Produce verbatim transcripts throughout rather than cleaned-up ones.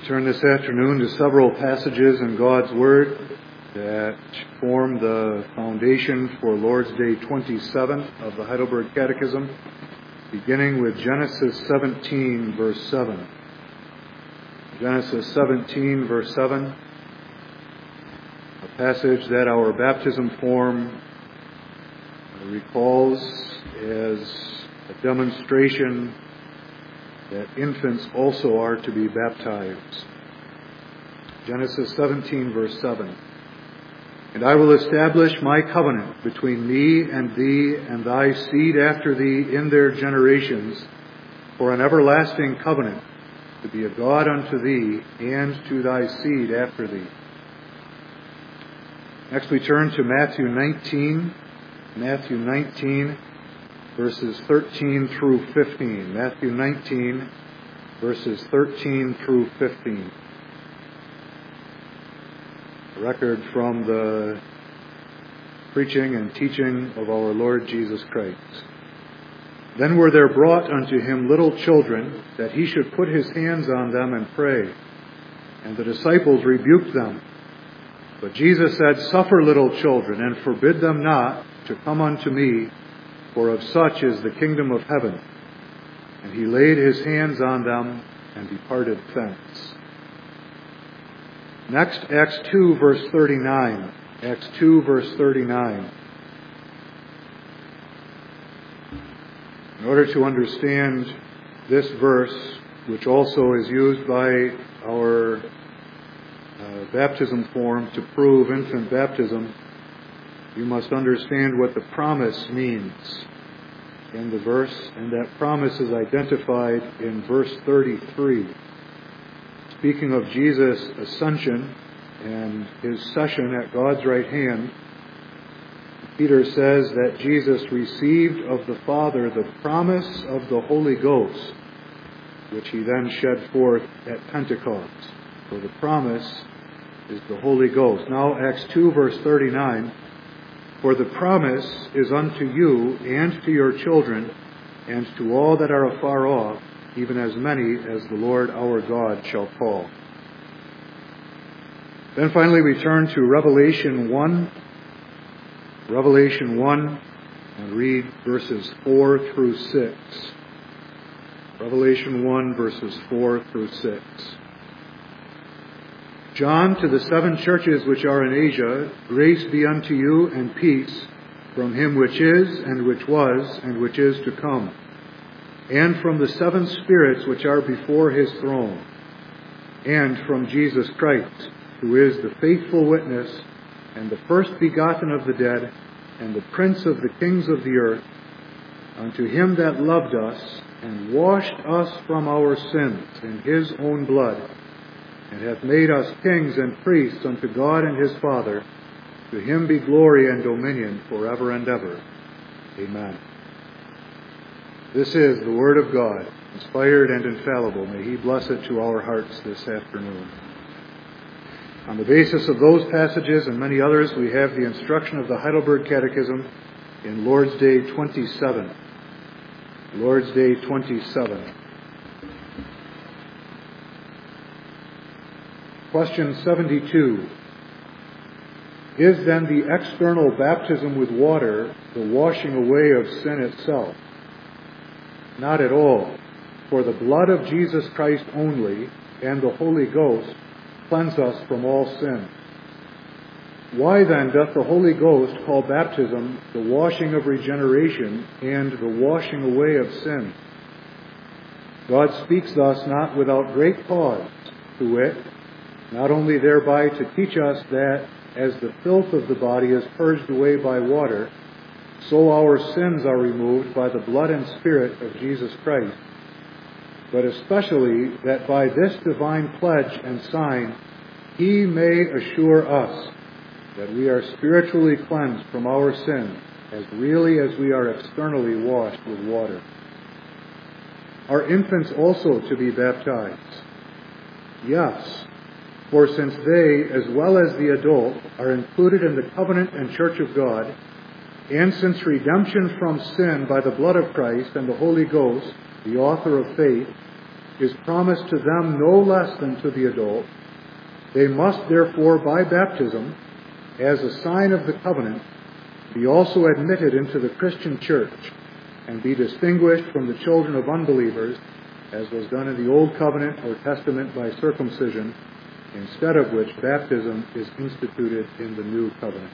We turn this afternoon to several passages in God's Word that form the foundation for Lord's Day twenty-seven of the Heidelberg Catechism, beginning with Genesis seventeen, verse seven. Genesis seventeen, verse seven, a passage that our baptism form recalls as a demonstration that infants also are to be baptized. Genesis seventeen, verse seven. And I will establish my covenant between me and thee and thy seed after thee in their generations for an everlasting covenant, to be a God unto thee and to thy seed after thee. Next we turn to Matthew nineteen, Matthew nineteen, verses thirteen through fifteen. Matthew nineteen, verses thirteen through fifteen. A record from the preaching and teaching of our Lord Jesus Christ. Then were there brought unto him little children, that he should put his hands on them and pray. And the disciples rebuked them. But Jesus said, Suffer little children, and forbid them not to come unto me, for of such is the kingdom of heaven. And he laid his hands on them and departed thence. Next, Acts two, verse thirty-nine. Acts two, verse thirty-nine. In order to understand this verse, which also is used by our uh, baptism form to prove infant baptism, you must understand what the promise means in the verse, and that promise is identified in verse thirty-three. Speaking of Jesus' ascension and his session at God's right hand, Peter says that Jesus received of the Father the promise of the Holy Ghost, which he then shed forth at Pentecost. So the promise is the Holy Ghost. Now Acts two, verse thirty-nine. For the promise is unto you and to your children and to all that are afar off, even as many as the Lord our God shall call. Then finally we turn to Revelation one. Revelation one, and read verses four through six. Revelation one, verses four through six. John, to the seven churches which are in Asia, grace be unto you and peace from him which is, and which was, and which is to come, and from the seven spirits which are before his throne, and from Jesus Christ, who is the faithful witness, and the first begotten of the dead, and the prince of the kings of the earth, unto him that loved us, and washed us from our sins in his own blood, and hath made us kings and priests unto God and his Father. To him be glory and dominion forever and ever. Amen. This is the Word of God, inspired and infallible. May he bless it to our hearts this afternoon. On the basis of those passages and many others, we have the instruction of the Heidelberg Catechism in Lord's Day twenty-seven. Lord's Day twenty-seven. Question seventy-two. Is then the external baptism with water the washing away of sin itself? Not at all. For the blood of Jesus Christ only and the Holy Ghost cleanse us from all sin. Why then doth the Holy Ghost call baptism the washing of regeneration and the washing away of sin? God speaks thus not without great cause, to wit, not only thereby to teach us that as the filth of the body is purged away by water, so our sins are removed by the blood and Spirit of Jesus Christ, but especially that by this divine pledge and sign he may assure us that we are spiritually cleansed from our sins as really as we are externally washed with water. Are infants also to be baptized? Yes. For since they, as well as the adult, are included in the covenant and church of God, and since redemption from sin by the blood of Christ and the Holy Ghost, the author of faith, is promised to them no less than to the adult, they must therefore, by baptism, as a sign of the covenant, be also admitted into the Christian church and be distinguished from the children of unbelievers, as was done in the Old Covenant or Testament by circumcision, instead of which baptism is instituted in the New Covenant.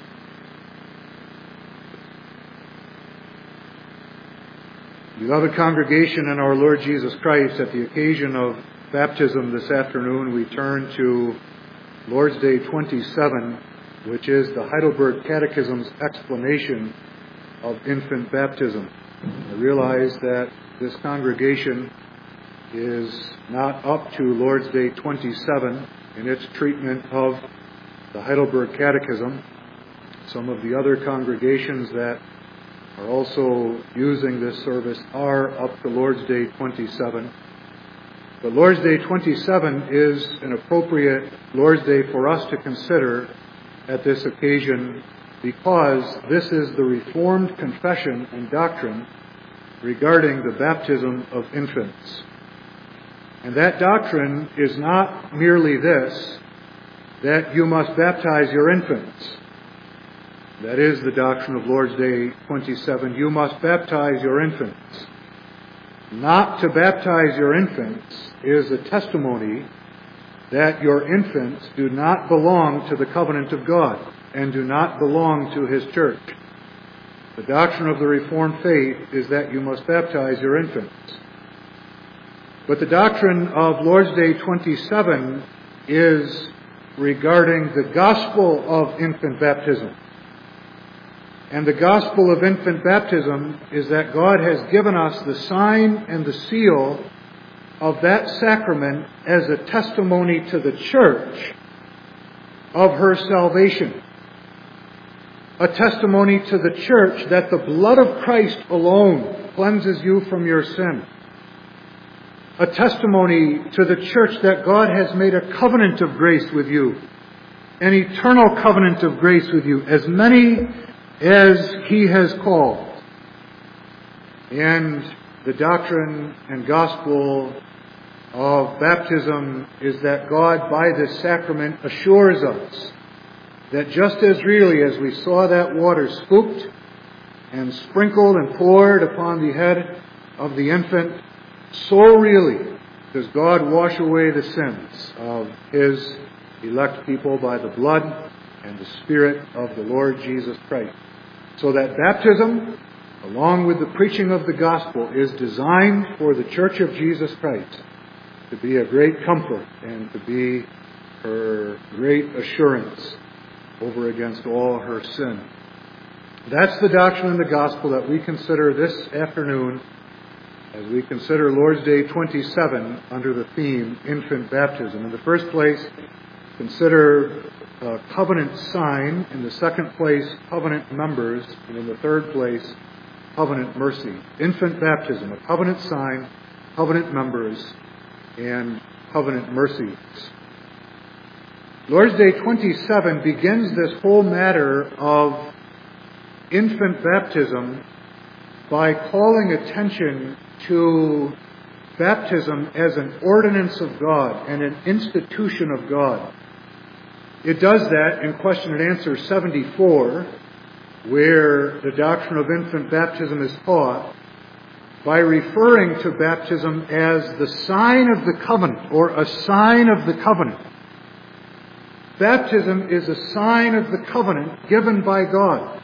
Beloved congregation in our Lord Jesus Christ, at the occasion of baptism this afternoon, we turn to Lord's Day twenty-seven, which is the Heidelberg Catechism's explanation of infant baptism. I realize that this congregation is not up to Lord's Day twenty-seven in its treatment of the Heidelberg Catechism. Some of the other congregations that are also using this service are up to Lord's Day twenty-seven. But Lord's Day twenty-seven is an appropriate Lord's Day for us to consider at this occasion, because this is the Reformed confession and doctrine regarding the baptism of infants. And that doctrine is not merely this, that you must baptize your infants. That is the doctrine of Lord's Day twenty-seven. You must baptize your infants. Not to baptize your infants is a testimony that your infants do not belong to the covenant of God and do not belong to His church. The doctrine of the Reformed faith is that you must baptize your infants. But the doctrine of Lord's Day twenty-seven is regarding the gospel of infant baptism. And the gospel of infant baptism is that God has given us the sign and the seal of that sacrament as a testimony to the church of her salvation. A testimony to the church that the blood of Christ alone cleanses you from your sin. A testimony to the church that God has made a covenant of grace with you, an eternal covenant of grace with you, as many as He has called. And the doctrine and gospel of baptism is that God, by this sacrament, assures us that just as really as we saw that water scooped and sprinkled and poured upon the head of the infant, so really does God wash away the sins of His elect people by the blood and the Spirit of the Lord Jesus Christ. So that baptism, along with the preaching of the gospel, is designed for the Church of Jesus Christ to be a great comfort and to be her great assurance over against all her sin. That's the doctrine in the gospel that we consider this afternoon as we consider Lord's Day twenty-seven under the theme infant baptism. In the first place, consider a covenant sign. In the second place, covenant members. And in the third place, covenant mercy. Infant baptism, a covenant sign, covenant members, and covenant mercies. Lord's Day twenty-seven begins this whole matter of infant baptism by calling attention to baptism as an ordinance of God and an institution of God. It does that in question and answer seventy-four, where the doctrine of infant baptism is taught, by referring to baptism as the sign of the covenant, or a sign of the covenant. Baptism is a sign of the covenant given by God.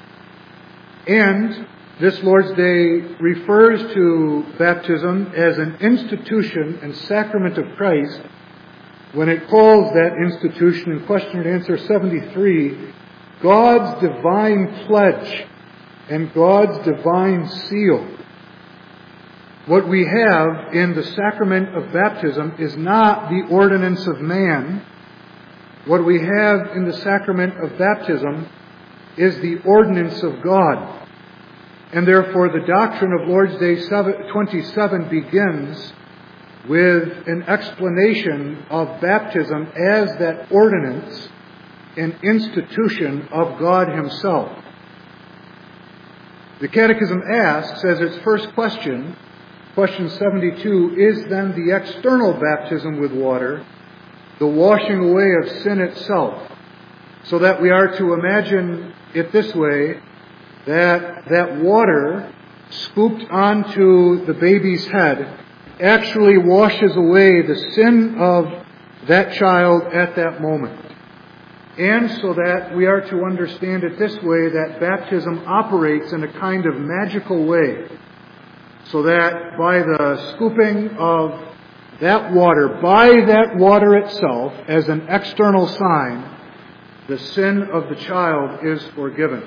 And this Lord's Day refers to baptism as an institution and sacrament of Christ when it calls that institution in question and answer seventy-three God's divine pledge and God's divine seal. What we have in the sacrament of baptism is not the ordinance of man. What we have in the sacrament of baptism is the ordinance of God. And therefore the doctrine of Lord's Day twenty-seven begins with an explanation of baptism as that ordinance and institution of God Himself. The Catechism asks, as its first question, Question seventy-two, is then the external baptism with water the washing away of sin itself? So that we are to imagine it this way, that that water scooped onto the baby's head actually washes away the sin of that child at that moment. And so that we are to understand it this way, that baptism operates in a kind of magical way. So that by the scooping of that water, by that water itself, as an external sign, the sin of the child is forgiven.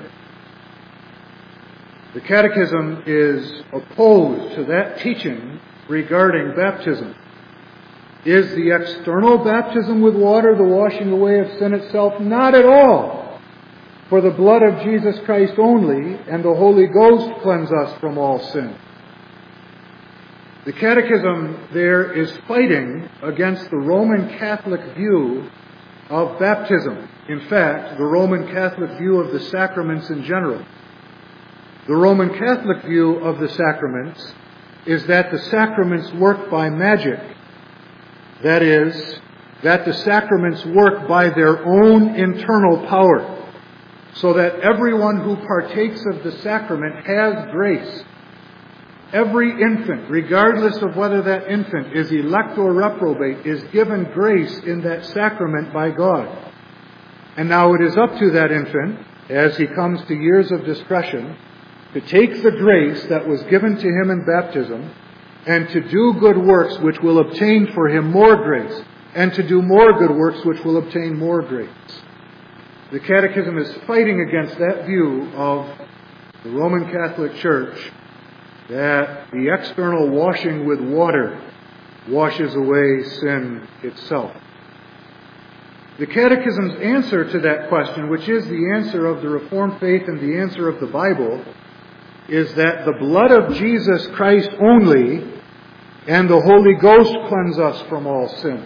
The Catechism is opposed to that teaching regarding baptism. Is the external baptism with water the washing away of sin itself? Not at all. For the blood of Jesus Christ only and the Holy Ghost cleanse us from all sin. The Catechism there is fighting against the Roman Catholic view of baptism. In fact, the Roman Catholic view of the sacraments in general. The Roman Catholic view of the sacraments is that the sacraments work by magic. That is, that the sacraments work by their own internal power, so that everyone who partakes of the sacrament has grace. Every infant, regardless of whether that infant is elect or reprobate, is given grace in that sacrament by God. And now it is up to that infant, as he comes to years of discretion, to take the grace that was given to him in baptism and to do good works which will obtain for him more grace, and to do more good works which will obtain more grace. The Catechism is fighting against that view of the Roman Catholic Church, that the external washing with water washes away sin itself. The Catechism's answer to that question, which is the answer of the Reformed faith and the answer of the Bible, is that the blood of Jesus Christ only and the Holy Ghost cleanse us from all sin.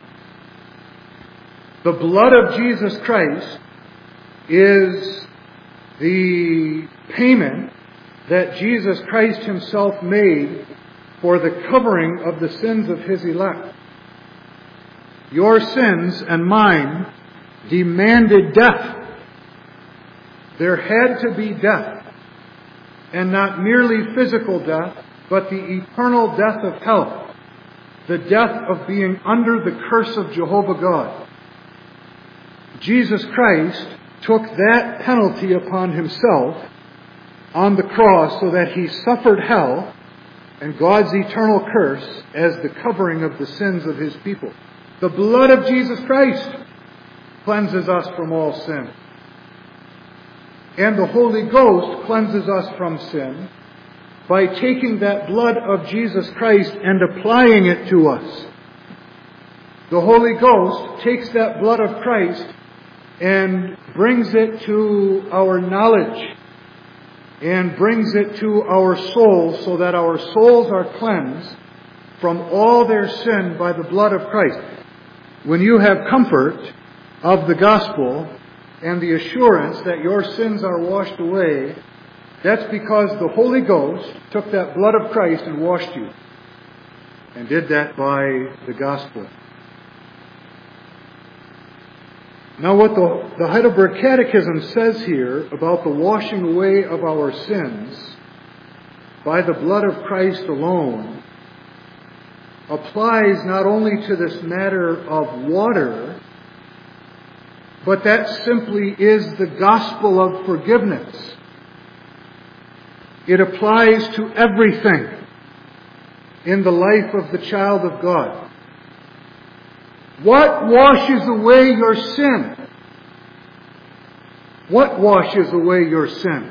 The blood of Jesus Christ is the payment that Jesus Christ himself made for the covering of the sins of his elect. Your sins and mine demanded death. There had to be death. And not merely physical death, but the eternal death of hell. The death of being under the curse of Jehovah God. Jesus Christ took that penalty upon himself on the cross so that he suffered hell and God's eternal curse as the covering of the sins of his people. The blood of Jesus Christ cleanses us from all sin. And the Holy Ghost cleanses us from sin by taking that blood of Jesus Christ and applying it to us. The Holy Ghost takes that blood of Christ and brings it to our knowledge and brings it to our souls so that our souls are cleansed from all their sin by the blood of Christ. When you have comfort of the gospel and the assurance that your sins are washed away, that's because the Holy Ghost took that blood of Christ and washed you, and did that by the gospel. Now what the, the Heidelberg Catechism says here about the washing away of our sins by the blood of Christ alone applies not only to this matter of water, but that simply is the gospel of forgiveness. It applies to everything in the life of the child of God. What washes away your sin? What washes away your sin?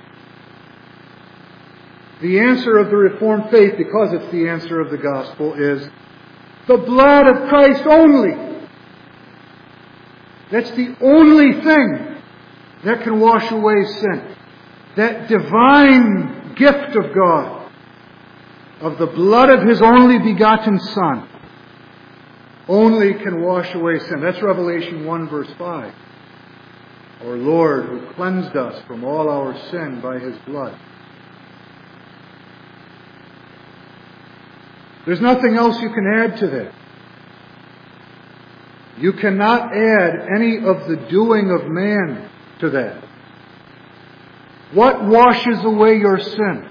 The answer of the Reformed faith, because it's the answer of the gospel, is the blood of Christ only. That's the only thing that can wash away sin. That divine gift of God, of the blood of His only begotten Son, only can wash away sin. That's Revelation one verse five. Our Lord who cleansed us from all our sin by His blood. There's nothing else you can add to that. You cannot add any of the doing of man to that. What washes away your sin?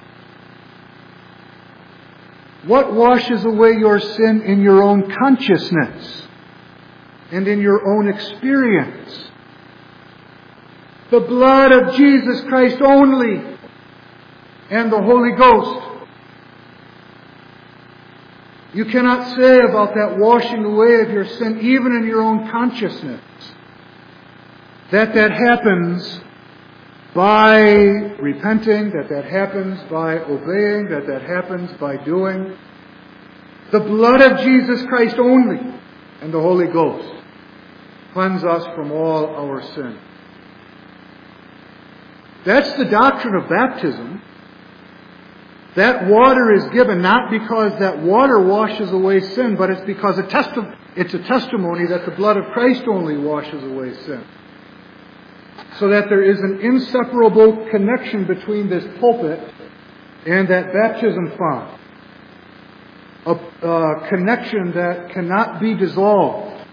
What washes away your sin in your own consciousness and in your own experience? The blood of Jesus Christ only and the Holy Ghost. You cannot say about that washing away of your sin, even in your own consciousness, that that happens by repenting, that that happens by obeying, that that happens by doing. The blood of Jesus Christ only and the Holy Ghost cleanse us from all our sin. That's the doctrine of baptism. That water is given not because that water washes away sin, but it's because a testi- it's a testimony that the blood of Christ only washes away sin. So that there is an inseparable connection between this pulpit and that baptism font. A uh, connection that cannot be dissolved.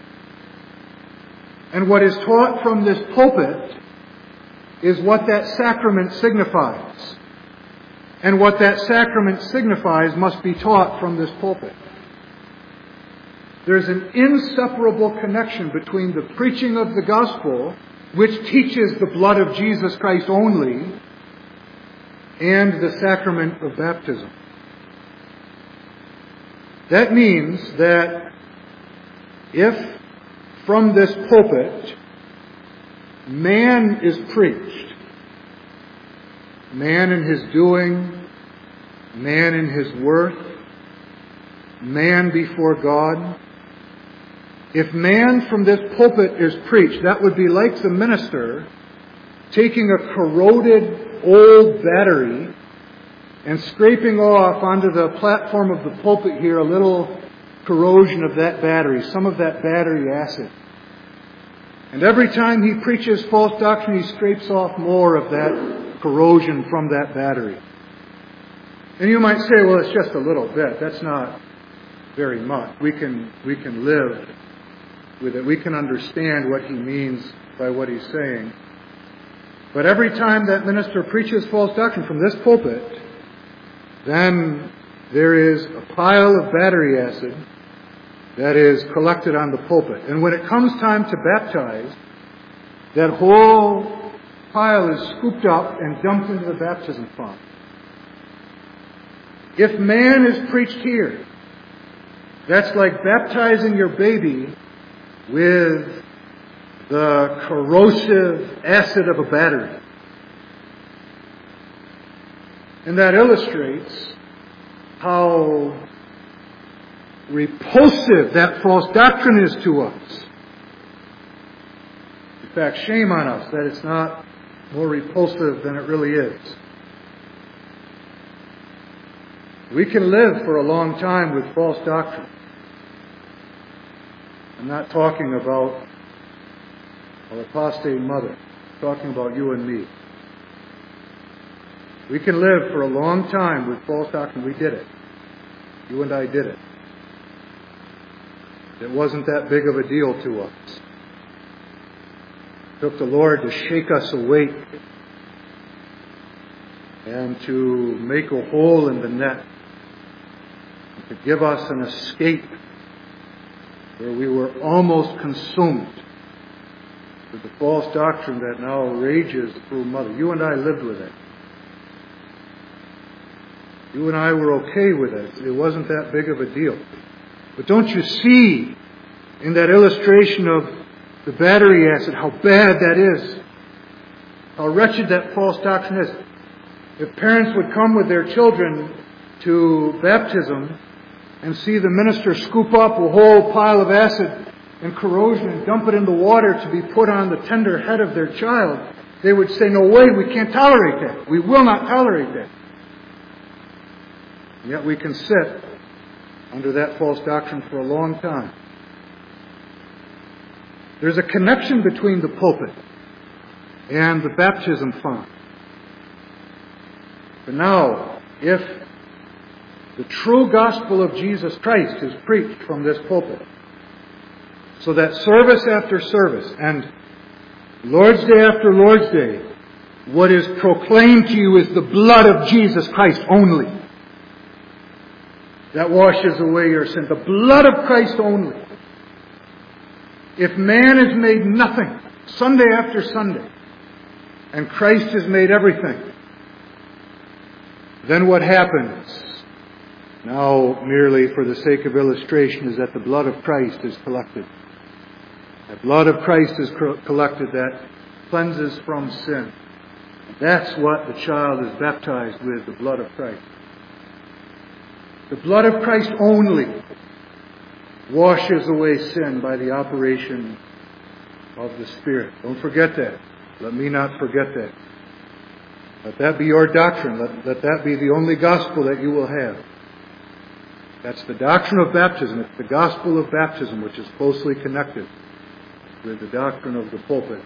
And what is taught from this pulpit is what that sacrament signifies. And what that sacrament signifies must be taught from this pulpit. There's an inseparable connection between the preaching of the gospel, which teaches the blood of Jesus Christ only, and the sacrament of baptism. That means that if from this pulpit man is preached, man in his doing, man in his worth, man before God. If man from this pulpit is preached, that would be like the minister taking a corroded old battery and scraping off onto the platform of the pulpit here a little corrosion of that battery, some of that battery acid. And every time he preaches false doctrine, he scrapes off more of that corrosion from that battery. And you might say, well, it's just a little bit. That's not very much. We can, we can live with it. We can understand what he means by what he's saying. But every time that minister preaches false doctrine from this pulpit, then there is a pile of battery acid that is collected on the pulpit. And when it comes time to baptize, that whole pile is scooped up and dumped into the baptism font. If man is preached here, that's like baptizing your baby with the corrosive acid of a battery. And that illustrates how repulsive that false doctrine is to us. In fact, shame on us that it's not more repulsive than it really is. We can live for a long time with false doctrine. I'm not talking about our apostate mother. I'm talking about you and me. We can live for a long time with false doctrine. We did it. You and I did it. It wasn't that big of a deal to us. It took the Lord to shake us awake and to make a hole in the net, and to give us an escape where we were almost consumed with the false doctrine that now rages through Mother. You and I lived with it. You and I were okay with it. It wasn't that big of a deal. But don't you see in that illustration of the battery acid how bad that is? How wretched that false doctrine is. If parents would come with their children to baptism and see the minister scoop up a whole pile of acid and corrosion and dump it in the water to be put on the tender head of their child, they would say, no way, we can't tolerate that. We will not tolerate that. And yet we can sit under that false doctrine for a long time. There's a connection between the pulpit and the baptism font. But now, if The true gospel of Jesus Christ is preached from this pulpit. So that service after service and Lord's Day after Lord's Day, what is proclaimed to you is the blood of Jesus Christ only. That washes away your sin. The blood of Christ only. If man is made nothing, Sunday after Sunday, and Christ has made everything, then what happens? Now, merely for the sake of illustration, is that the blood of Christ is collected. The blood of Christ is collected that cleanses from sin. That's what the child is baptized with, the blood of Christ. The blood of Christ only washes away sin by the operation of the Spirit. Don't forget that. Let me not forget that. Let that be your doctrine. Let, let that be the only gospel that you will have. That's the doctrine of baptism. It's the gospel of baptism, which is closely connected with the doctrine of the pulpit.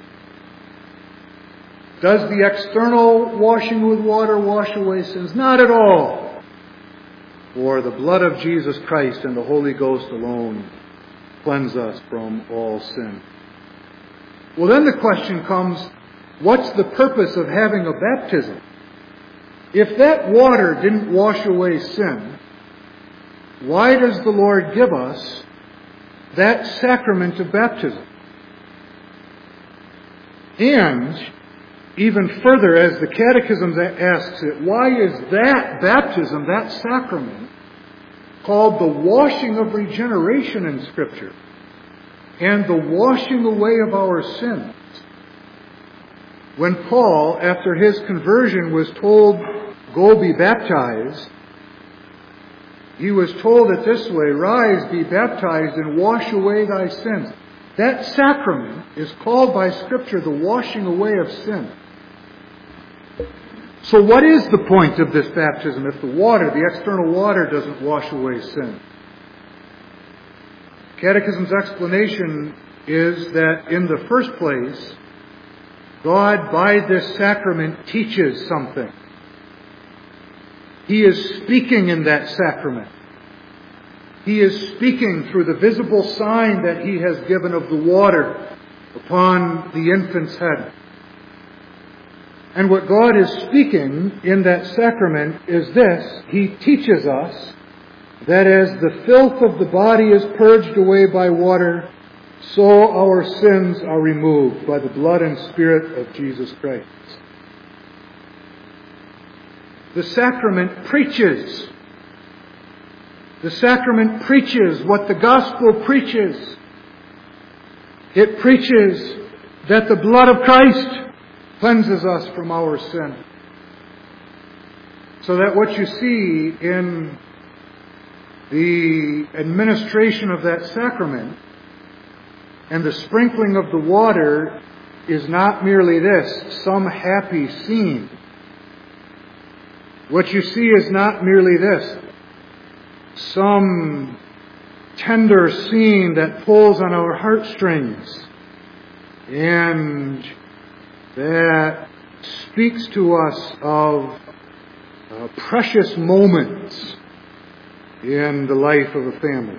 Does the external washing with water wash away sins? Not at all. For the blood of Jesus Christ and the Holy Ghost alone cleanse us from all sin. Well, then the question comes, what's the purpose of having a baptism? If that water didn't wash away sin, why does the Lord give us that sacrament of baptism? And even further, as the Catechism asks it, why is that baptism, that sacrament, called the washing of regeneration in Scripture and the washing away of our sins? When Paul, after his conversion, was told, "Go be baptized," he was told it this way, "Rise, be baptized, and wash away thy sins." That sacrament is called by Scripture the washing away of sin. So what is the point of this baptism if the water, the external water, doesn't wash away sin? Catechism's explanation is that in the first place, God by this sacrament teaches something. He is speaking in that sacrament. He is speaking through the visible sign that He has given of the water upon the infant's head. And what God is speaking in that sacrament is this: He teaches us that as the filth of the body is purged away by water, so our sins are removed by the blood and Spirit of Jesus Christ. The sacrament preaches. The sacrament preaches what the gospel preaches. It preaches that the blood of Christ cleanses us from our sin. So that what you see in the administration of that sacrament and the sprinkling of the water is not merely this, some happy scene. What you see is not merely this, some tender scene that pulls on our heartstrings and that speaks to us of uh, precious moments in the life of a family.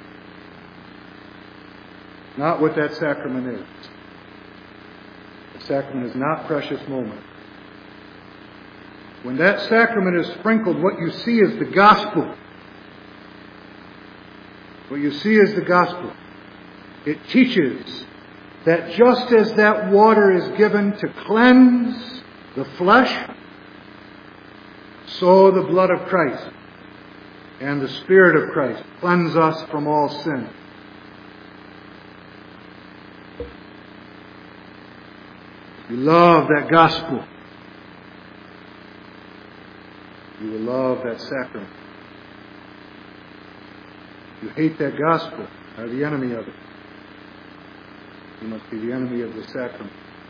Not what that sacrament is. The sacrament is not precious moments. When that sacrament is sprinkled, what you see is the gospel. What you see is the gospel. It teaches that just as that water is given to cleanse the flesh, so the blood of Christ and the Spirit of Christ cleanse us from all sin. You love that gospel. You will love that sacrament. You hate that gospel, are the enemy of it. You must be the enemy of the sacrament.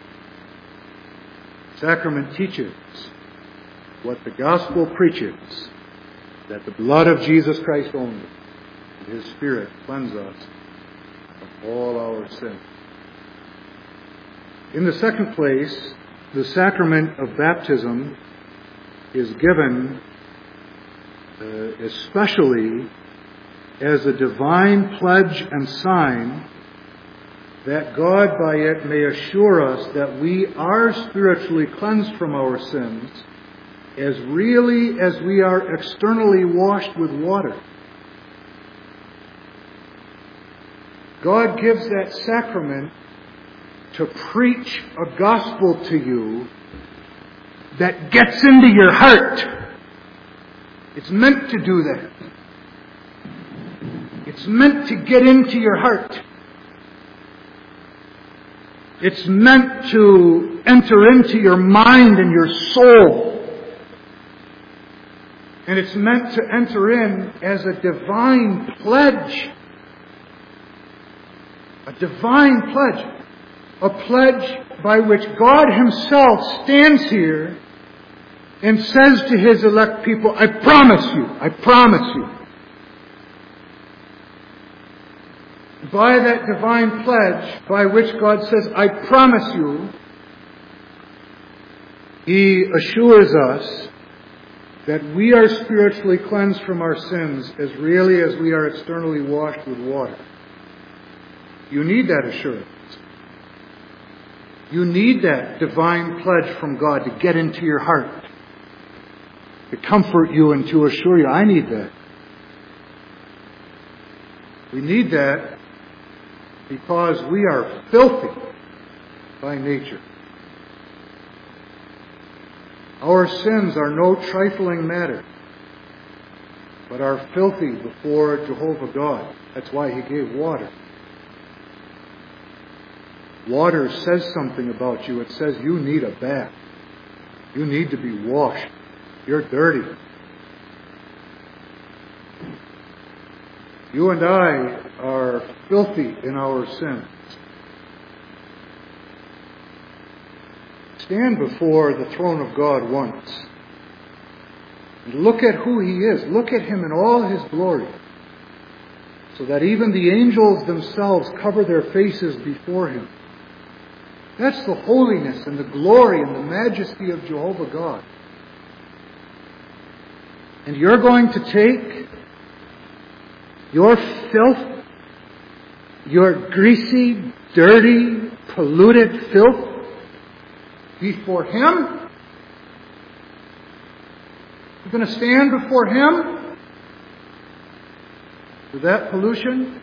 Sacrament teaches what the gospel preaches, that the blood of Jesus Christ only, and His Spirit cleanse us of all our sin. In the second place, the sacrament of baptism is given uh, especially as a divine pledge and sign that God by it may assure us that we are spiritually cleansed from our sins as really as we are externally washed with water. God gives that sacrament to preach a gospel to you that gets into your heart. It's meant to do that. It's meant to get into your heart. It's meant to enter into your mind and your soul. And it's meant to enter in as a divine pledge. A divine pledge. A pledge by which God Himself stands here and says to His elect people, I promise you, I promise you. By that divine pledge by which God says, I promise you, He assures us that we are spiritually cleansed from our sins as really as we are externally washed with water. You need that assurance. You need that divine pledge from God to get into your heart, to comfort you and to assure you. I need that. We need that because we are filthy by nature. Our sins are no trifling matter, but are filthy before Jehovah God. That's why He gave water. Water says something about you. It says you need a bath. You need to be washed. You're dirty. You and I are filthy in our sins. Stand before the throne of God once. And look at who He is. Look at Him in all His glory. So that even the angels themselves cover their faces before Him. That's the holiness and the glory and the majesty of Jehovah God. And you're going to take your filth, your greasy, dirty, polluted filth before Him? You're going to stand before Him with that pollution?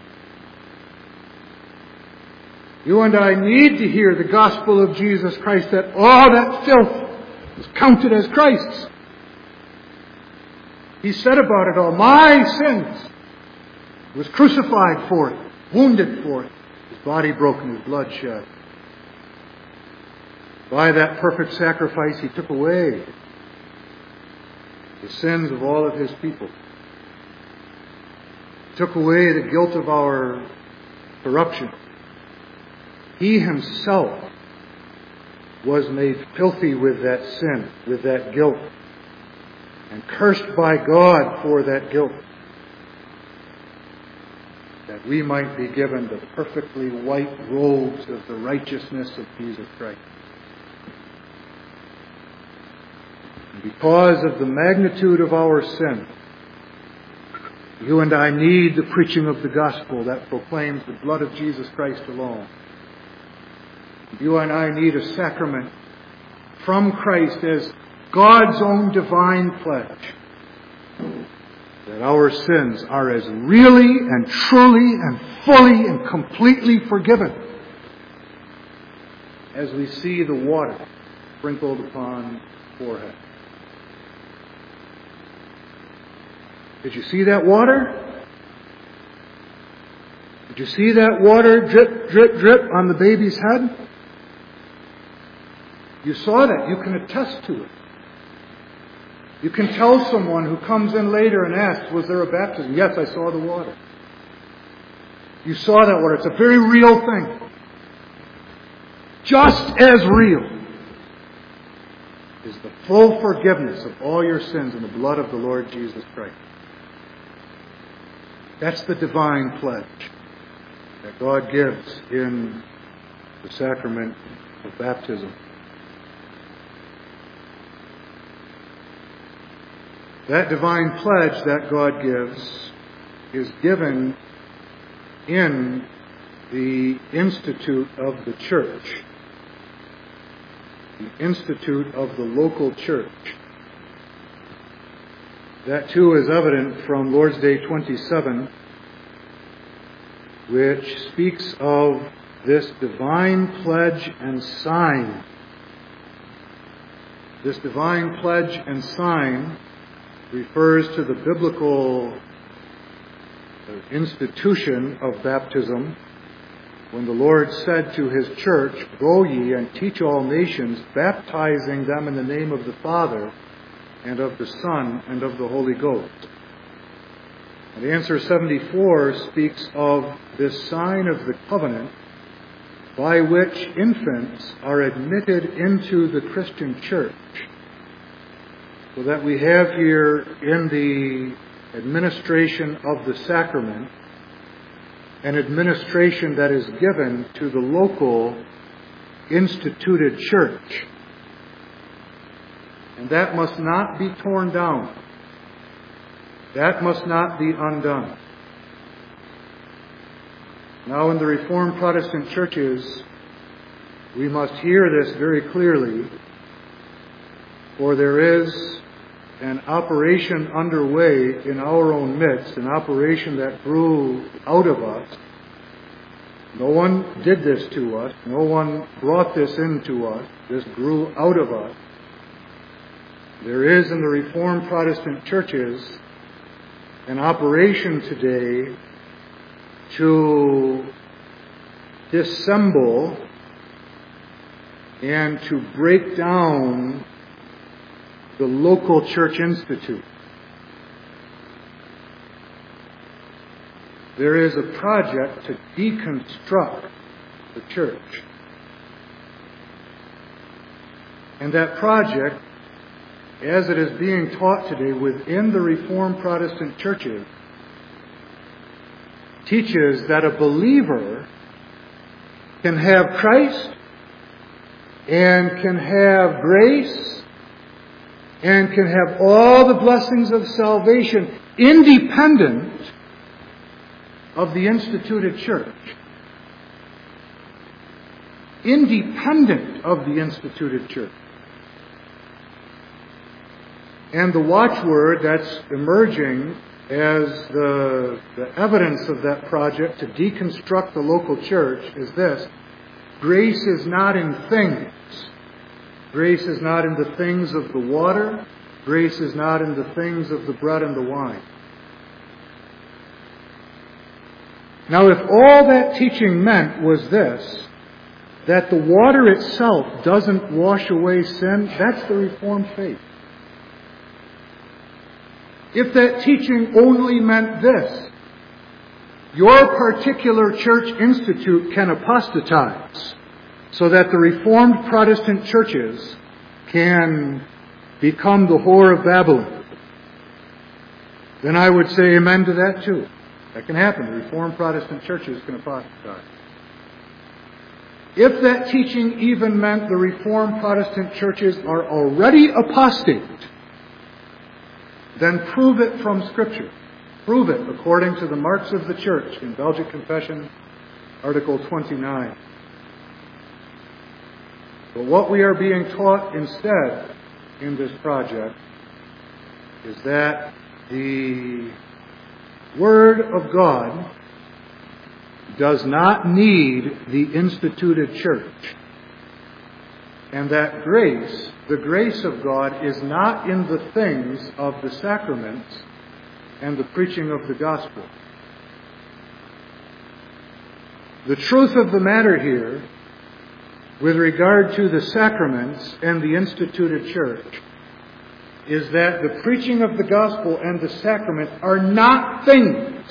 You and I need to hear the gospel of Jesus Christ, that all that filth is counted as Christ's. He said about it all, my sins. He was crucified for it, wounded for it, His body broken, His blood shed. By that perfect sacrifice, He took away the sins of all of His people. He took away the guilt of our corruption. He Himself was made filthy with that sin, with that guilt, and cursed by God for that guilt, that we might be given the perfectly white robes of the righteousness of Jesus Christ. And because of the magnitude of our sin, you and I need the preaching of the gospel that proclaims the blood of Jesus Christ alone. You and I need a sacrament from Christ as God's own divine pledge that our sins are as really and truly and fully and completely forgiven as we see the water sprinkled upon the forehead. Did you see that water? Did you see that water drip, drip, drip on the baby's head? You saw that. You can attest to it. You can tell someone who comes in later and asks, was there a baptism? Yes, I saw the water. You saw that water. It's a very real thing. Just as real is the full forgiveness of all your sins in the blood of the Lord Jesus Christ. That's the divine pledge that God gives in the sacrament of baptism. That divine pledge that God gives is given in the Institute of the Church, the Institute of the local church. That too is evident from Lord's Day twenty-seven, which speaks of this divine pledge and sign. This divine pledge and sign refers to the biblical institution of baptism, when the Lord said to His church, "Go ye and teach all nations, baptizing them in the name of the Father, and of the Son, and of the Holy Ghost." And answer seventy-four speaks of this sign of the covenant by which infants are admitted into the Christian church. So that we have here in the administration of the sacrament an administration that is given to the local instituted church. And that must not be torn down. That must not be undone. Now, in the Reformed Protestant churches, we must hear this very clearly, for there is an operation underway in our own midst, an operation that grew out of us. No one did this to us. No one brought this into us. This grew out of us. There is in the Reformed Protestant churches an operation today to dissemble and to break down the local church institute. There is a project to deconstruct the church. And that project, as it is being taught today within the Reformed Protestant churches, teaches that a believer can have Christ and can have grace and can have all the blessings of salvation independent of the instituted church. Independent of the instituted church. And the watchword that's emerging as the, the evidence of that project to deconstruct the local church is this: grace is not in things. Grace is not in the things of the water. Grace is not in the things of the bread and the wine. Now, if all that teaching meant was this, that the water itself doesn't wash away sin, that's the Reformed faith. If that teaching only meant this, your particular church institute can apostatize, so that the Reformed Protestant churches can become the whore of Babylon, then I would say amen to that too. That can happen. The Reformed Protestant churches can apostatize. If that teaching even meant the Reformed Protestant churches are already apostate, then prove it from Scripture. Prove it according to the marks of the church in Belgic Confession, Article twenty-nine. But what we are being taught instead in this project is that the Word of God does not need the instituted church. And that grace, the grace of God, is not in the things of the sacraments and the preaching of the gospel. The truth of the matter here, with regard to the sacraments and the instituted church, is that the preaching of the gospel and the sacraments are not things.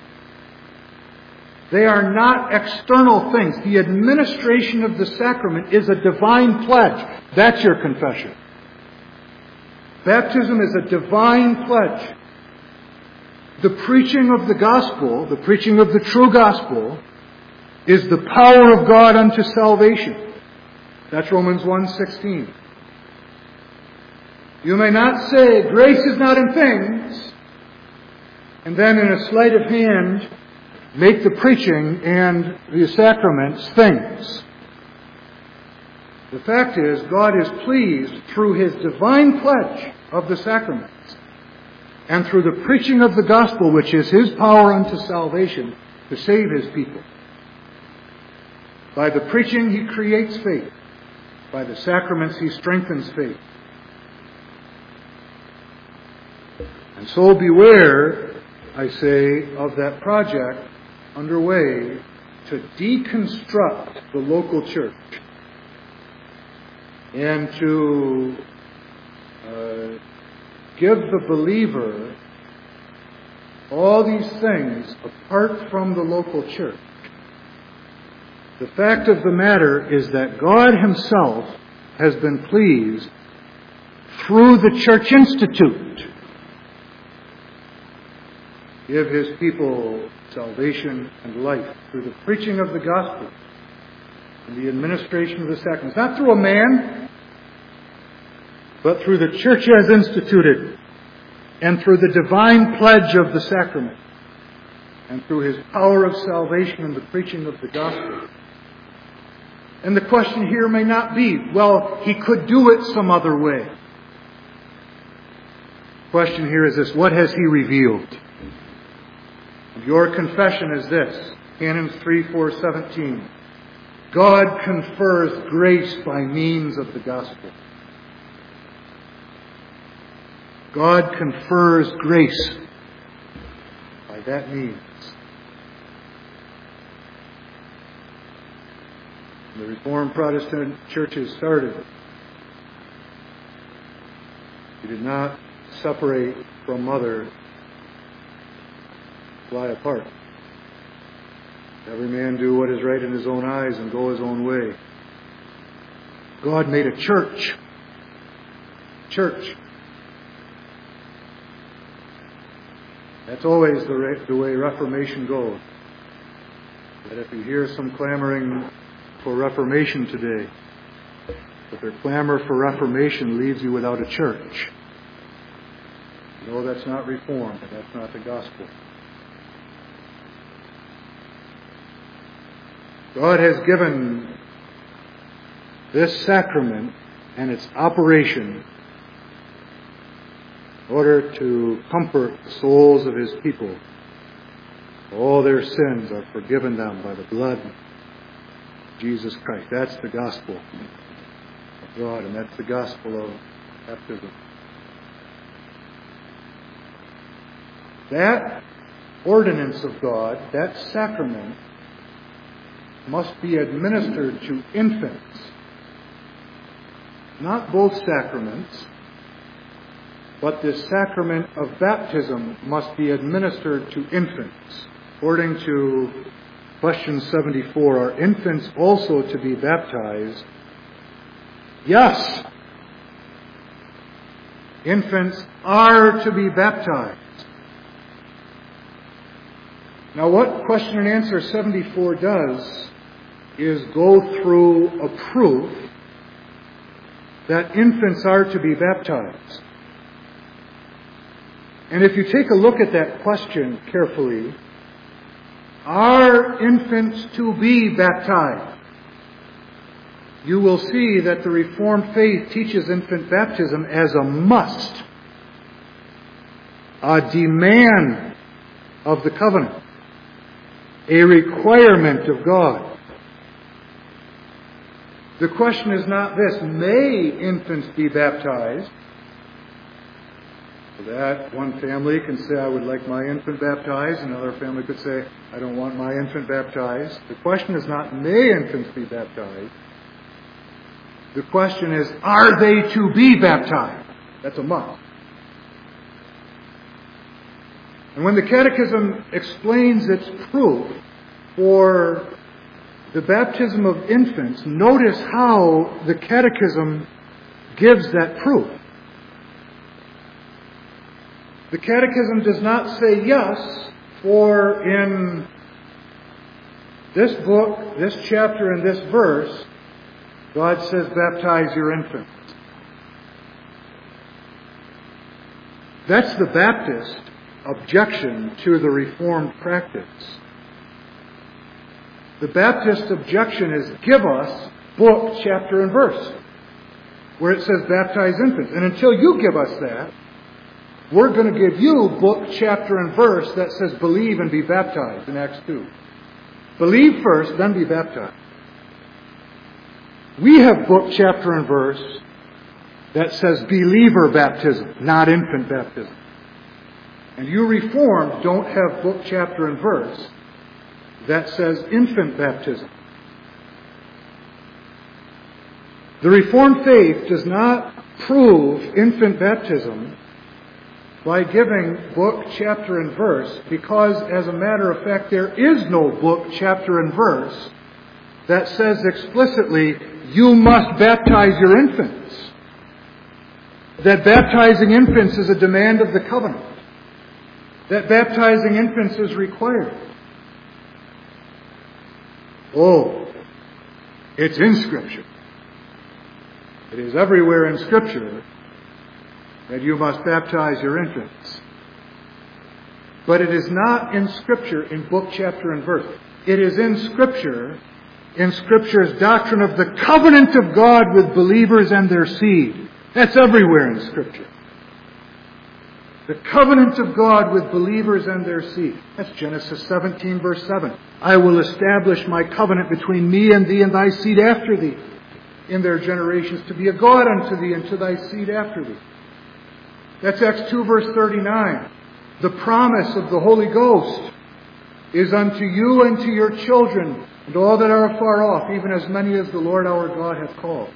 They are not external things. The administration of the sacrament is a divine pledge. That's your confession. Baptism is a divine pledge. The preaching of the gospel, the preaching of the true gospel, is the power of God unto salvation. That's Romans one sixteen. You may not say grace is not in things, and then in a sleight of hand make the preaching and the sacraments things. The fact is, God is pleased through His divine pledge of the sacraments and through the preaching of the gospel, which is His power unto salvation to save His people. By the preaching He creates faith. By the sacraments He strengthens faith. And so beware, I say, of that project underway to deconstruct the local church and to uh, give the believer all these things apart from the local church. The fact of the matter is that God Himself has been pleased through the Church Institute give His people salvation and life through the preaching of the gospel and the administration of the sacraments. Not through a man, but through the church as instituted and through the divine pledge of the sacrament and through His power of salvation and the preaching of the gospel. And the question here may not be, well, He could do it some other way. The question here is this: what has He revealed? Your confession is this, Canons three four seventeen. God confers grace by means of the gospel. God confers grace by that means. The Reformed Protestant churches started. He did not separate from mother, fly apart. Every man do what is right in his own eyes and go his own way. God made a church. Church. That's always the, re- the way Reformation goes. That if you hear some clamoring for Reformation today, that their clamor for Reformation leaves you without a church. No, that's not Reform, and that's not the gospel. God has given this sacrament and its operation in order to comfort the souls of His people. All their sins are forgiven them by the blood of Jesus Christ. That's the gospel of God, and that's the gospel of baptism. That ordinance of God, that sacrament, must be administered to infants. Not both sacraments, but the sacrament of baptism must be administered to infants. According to question seventy-four, are infants also to be baptized? Yes. Infants are to be baptized. Now, what question and answer seventy-four does is go through a proof that infants are to be baptized. And if you take a look at that question carefully, are infants to be baptized? You will see that the Reformed faith teaches infant baptism as a must, a demand of the covenant, a requirement of God. The question is not this: may infants be baptized? So that one family can say, I would like my infant baptized. Another family could say, I don't want my infant baptized. The question is not, may infants be baptized? The question is, are they to be baptized? That's a must. And when the Catechism explains its proof for the baptism of infants, notice how the Catechism gives that proof. The Catechism does not say yes, for in this book, this chapter, and this verse, God says, baptize your infants. That's the Baptist objection to the Reformed practice. The Baptist objection is, give us book, chapter, and verse, where it says baptize infants. And until you give us that, we're going to give you book, chapter, and verse that says believe and be baptized in Acts two. Believe first, then be baptized. We have book, chapter, and verse that says believer baptism, not infant baptism. And you Reformed don't have book, chapter, and verse that says infant baptism. The Reformed faith does not prove infant baptism by giving book, chapter, and verse, because, as a matter of fact, there is no book, chapter, and verse that says explicitly, you must baptize your infants. That baptizing infants is a demand of the covenant. That baptizing infants is required. Oh, it's in Scripture. It is everywhere in Scripture that you must baptize your infants. But it is not in Scripture in book, chapter, and verse. It is in Scripture, in Scripture's doctrine of the covenant of God with believers and their seed. That's everywhere in Scripture. The covenant of God with believers and their seed. That's Genesis seventeen, verse seven. I will establish my covenant between me and thee and thy seed after thee in their generations, to be a God unto thee and to thy seed after thee. That's Acts two, verse thirty-nine. The promise of the Holy Ghost is unto you and to your children and all that are afar off, even as many as the Lord our God hath called.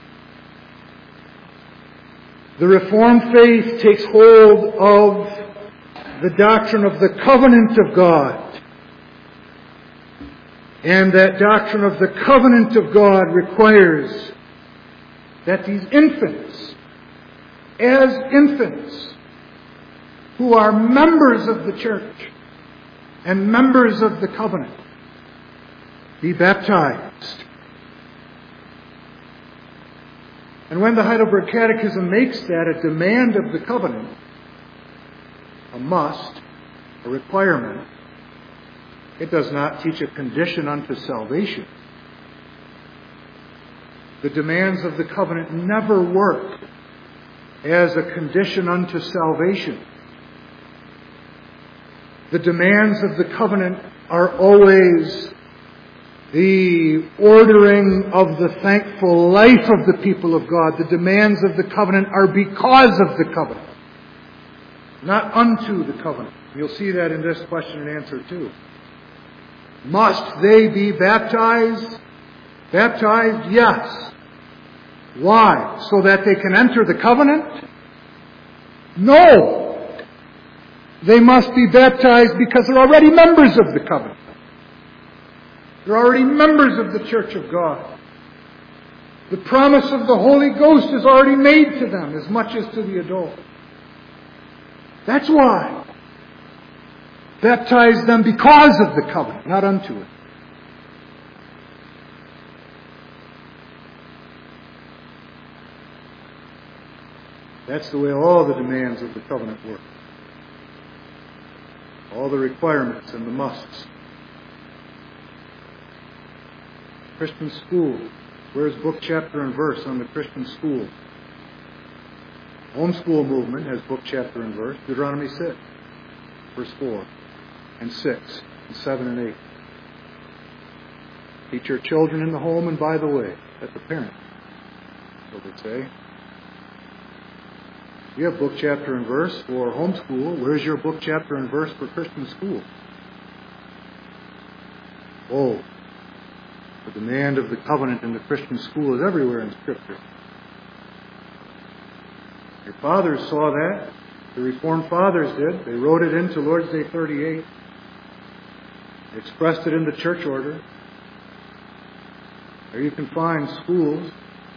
The Reformed faith takes hold of the doctrine of the covenant of God. And that doctrine of the covenant of God requires that these infants, as infants, who are members of the church and members of the covenant, be baptized. And when the Heidelberg Catechism makes that a demand of the covenant, a must, a requirement, it does not teach a condition unto salvation. The demands of the covenant never work as a condition unto salvation. The demands of the covenant are always the ordering of the thankful life of the people of God. The demands of the covenant are because of the covenant, not unto the covenant. You'll see that in this question and answer too. Must they be baptized? Baptized? Yes. Why? So that they can enter the covenant? No. They must be baptized because they're already members of the covenant. They're already members of the church of God. The promise of the Holy Ghost is already made to them as much as to the adult. That's why. Baptize them because of the covenant, not unto it. That's the way all the demands of the covenant work. All the requirements and the musts. Christian school. Where's book, chapter, and verse on the Christian school? Homeschool movement has book, chapter, and verse. Deuteronomy six, verse four, and six, and seven, and eight. Teach your children in the home and by the way. That's the parent. So they say. You have book, chapter, and verse for homeschool. Where's your book, chapter, and verse for Christian school? Oh, the demand of the covenant in the Christian school is everywhere in Scripture. Your fathers saw that. The Reformed fathers did. They wrote it into Lord's Day thirty-eight. They expressed it in the church order. There you can find schools.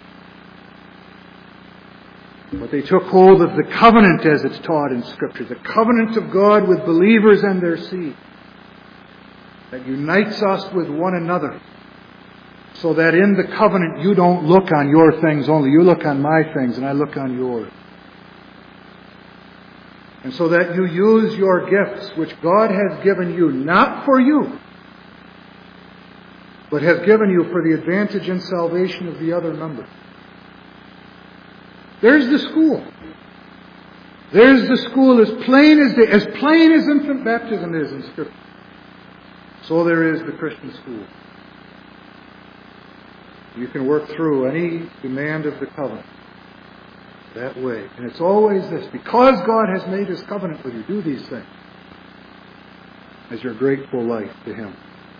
But they took hold of the covenant as it's taught in Scripture. The covenant of God with believers and their seed. That unites us with one another. So that in the covenant you don't look on your things only. You look on my things and I look on yours. And so that you use your gifts, which God has given you, not for you, but has given you for the advantage and salvation of the other members. There's the school. There's the school as plain as day, as plain as infant baptism is in Scripture. So there is the Christian school. You can work through any demand of the covenant that way. And it's always this: because God has made His covenant with you, do these things as your grateful life to Him.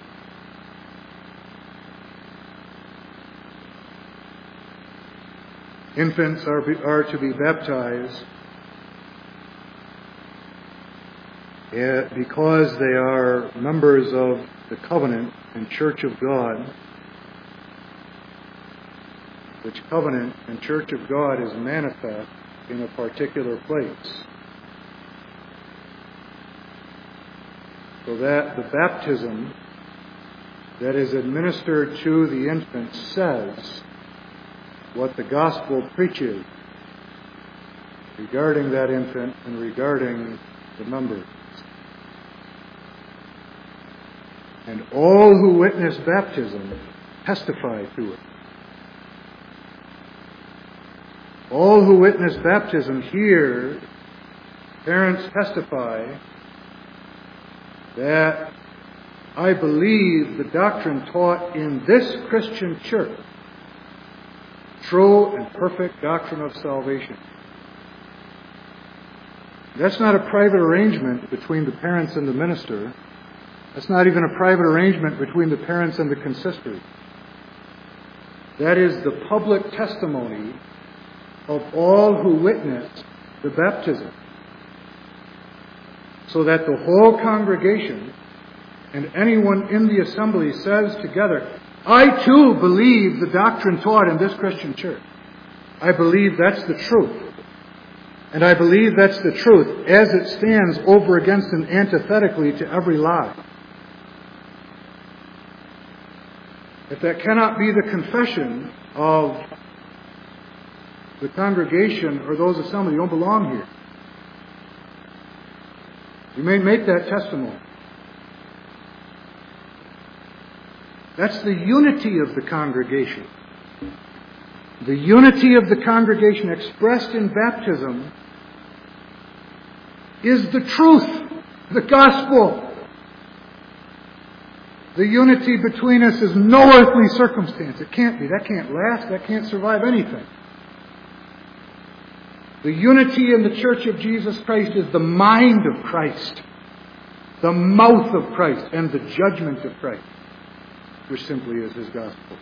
Infants are, be, are to be baptized because they are members of the covenant and church of God, which covenant and church of God is manifest in a particular place. So that the baptism that is administered to the infant says what the gospel preaches regarding that infant and regarding the members. And all who witness baptism testify to it. All who witness baptism here, parents testify that I believe the doctrine taught in this Christian church, true and perfect doctrine of salvation. That's not a private arrangement between the parents and the minister. That's not even a private arrangement between the parents and the consistory. That is the public testimony of all who witnessed the baptism. So that the whole congregation and anyone in the assembly says together, I too believe the doctrine taught in this Christian church. I believe that's the truth. And I believe that's the truth as it stands over against and antithetically to every lie. If that cannot be the confession of the congregation or those assembled, you don't belong here. You may make that testimony. That's the unity of the congregation. The unity of the congregation expressed in baptism is the truth, the gospel. The unity between us is no earthly circumstance. It can't be. That can't last. That can't survive anything. The unity in the Church of Jesus Christ is the mind of Christ, the mouth of Christ, and the judgment of Christ, which simply is His gospel.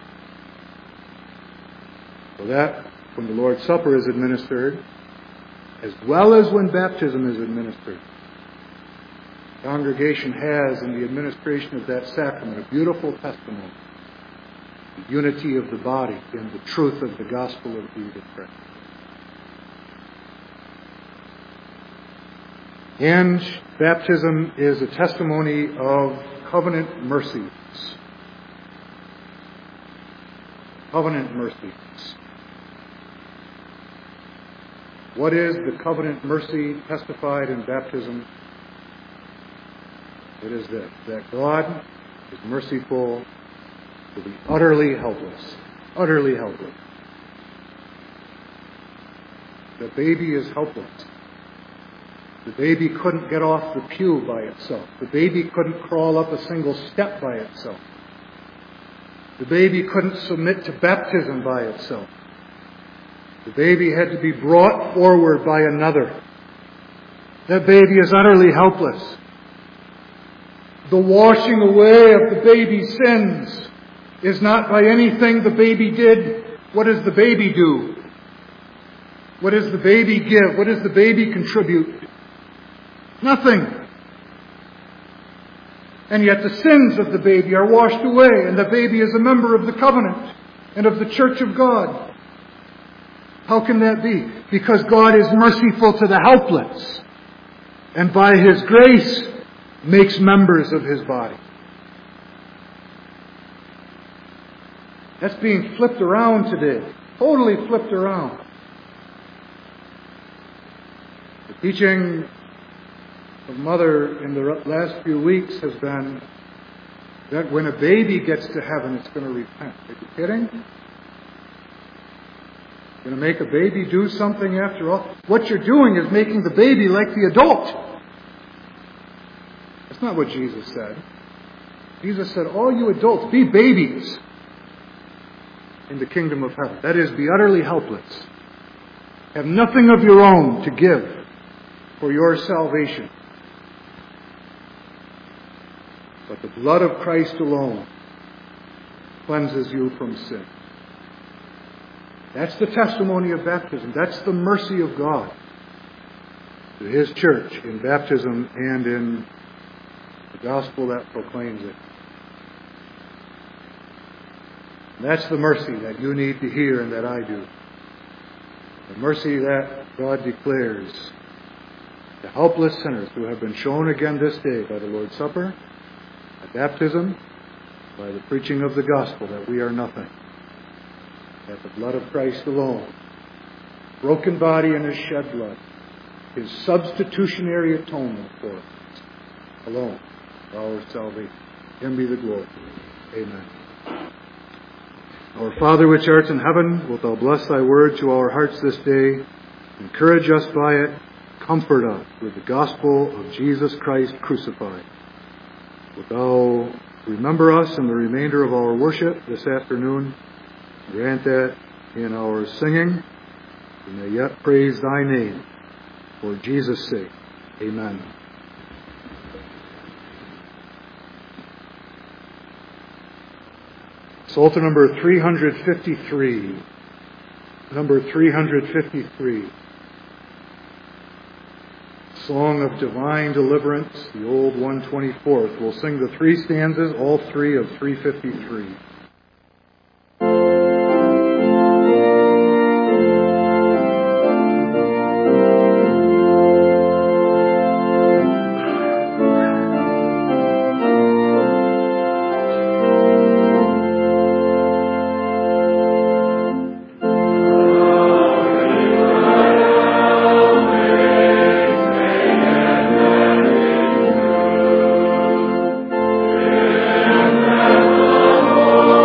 So that, when the Lord's Supper is administered, as well as when baptism is administered, the congregation has in the administration of that sacrament a beautiful testimony, the unity of the body in the truth of the gospel of Jesus Christ. And baptism is a testimony of covenant mercies. Covenant mercies. What is the covenant mercy testified in baptism? It is this, that God is merciful to the utterly helpless. Utterly helpless. The baby is helpless. The baby couldn't get off the pew by itself. The baby couldn't crawl up a single step by itself. The baby couldn't submit to baptism by itself. The baby had to be brought forward by another. That baby is utterly helpless. The washing away of the baby's sins is not by anything the baby did. What does the baby do? What does the baby give? What does the baby contribute? Nothing. And yet the sins of the baby are washed away, and the baby is a member of the covenant and of the church of God. How can that be? Because God is merciful to the helpless, and by His grace makes members of His body. That's being flipped around today. Totally flipped around. The teaching of Mother in the last few weeks has been that when a baby gets to heaven, it's going to repent. Are you kidding? Going to make a baby do something after all? What you're doing is making the baby like the adult. That's not what Jesus said. Jesus said, all you adults, be babies in the kingdom of heaven. That is, be utterly helpless. Have nothing of your own to give for your salvation. But the blood of Christ alone cleanses you from sin. That's the testimony of baptism. That's the mercy of God to His church in baptism and in the gospel that proclaims it. That's the mercy that you need to hear and that I do. The mercy that God declares to helpless sinners who have been shown again this day by the Lord's Supper, by baptism, by the preaching of the gospel, that we are nothing. That the blood of Christ alone, broken body and His shed blood, His substitutionary atonement for us alone, for our salvation. Him be the glory. Amen. Our Father which art in heaven, wilt Thou bless Thy word to our hearts this day. Encourage us by it. Comfort us with the gospel of Jesus Christ crucified. Wilt Thou remember us in the remainder of our worship this afternoon. Grant that in our singing we may yet praise Thy name for Jesus' sake. Amen. Psalter number three hundred fifty-three. Number three hundred fifty-three. Song of Divine Deliverance, the old one twenty-fourth. We'll sing the three stanzas, all three of three fifty-three. Oh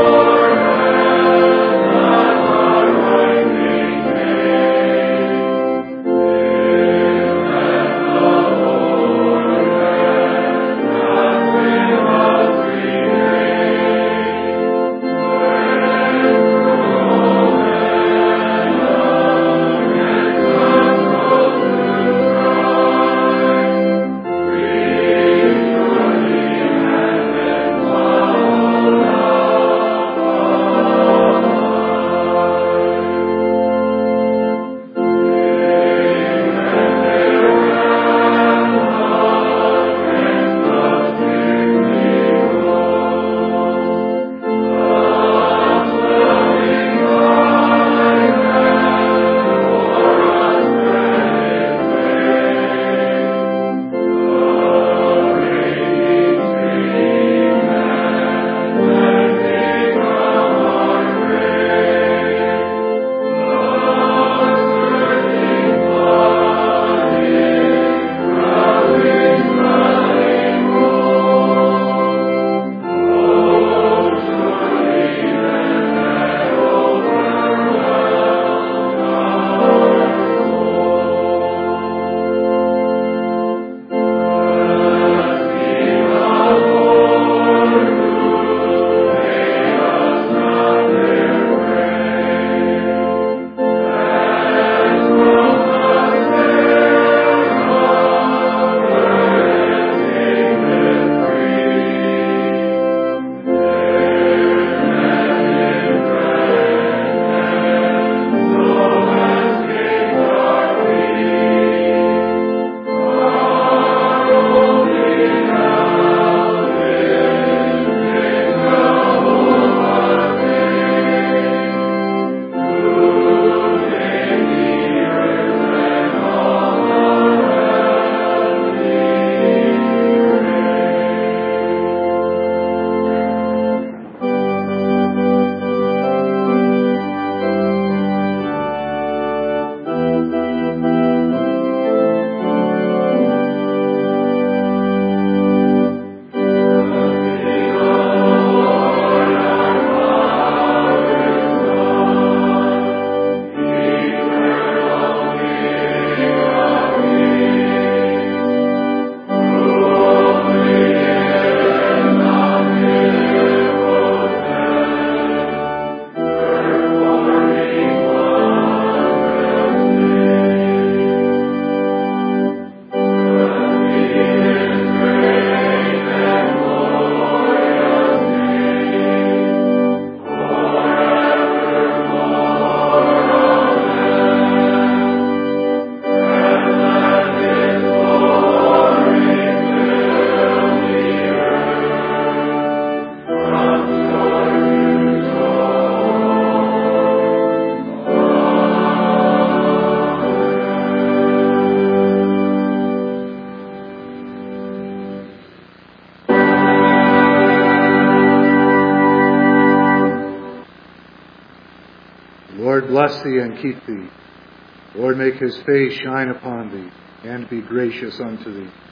Lord bless thee and keep thee. Lord make his face shine upon thee and be gracious unto thee.